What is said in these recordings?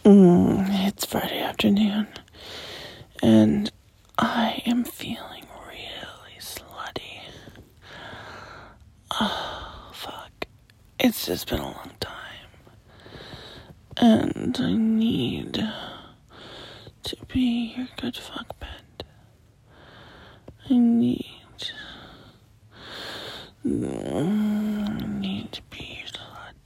It's Friday afternoon, and I am feeling really slutty. Oh, fuck. It's just been a long time, and I need to be your good fuck bed. I need to be your slut.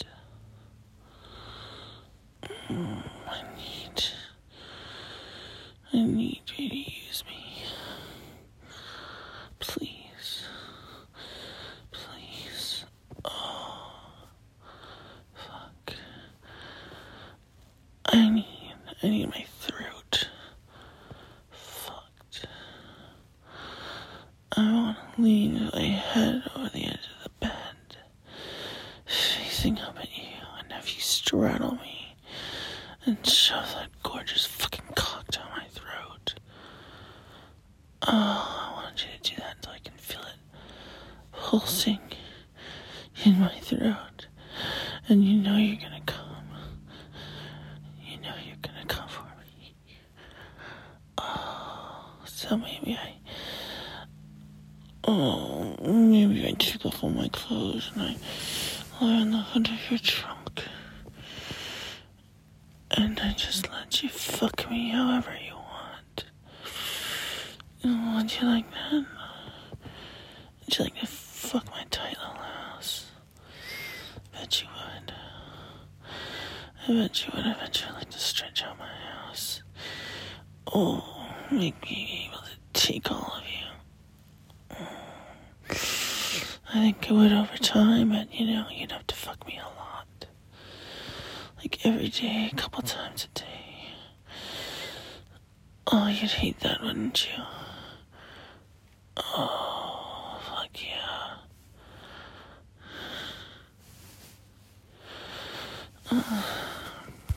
I need you to use me. Please. Oh, fuck. I need my throat fucked. I want to lean my head over the edge of the bed, facing up at you, and have you straddle me and shove that gorgeous fucking cock down my throat. Oh, I want you to do that until I can feel it pulsing in my throat. And you know you're gonna come. You know you're gonna come for me. Oh, so maybe I take off all my clothes and I lie on the hood of your trunk. And I just let you fuck me however you want. Would you like that? Would you like to fuck my tight little house? Bet you would. I bet you would. I bet you would like to stretch out my house. Oh, make me able to take all of you. I think it would over time, but you'd have to fuck me a lot. Like every day, a couple times a day. Oh, you'd hate that, wouldn't you? Oh, fuck yeah.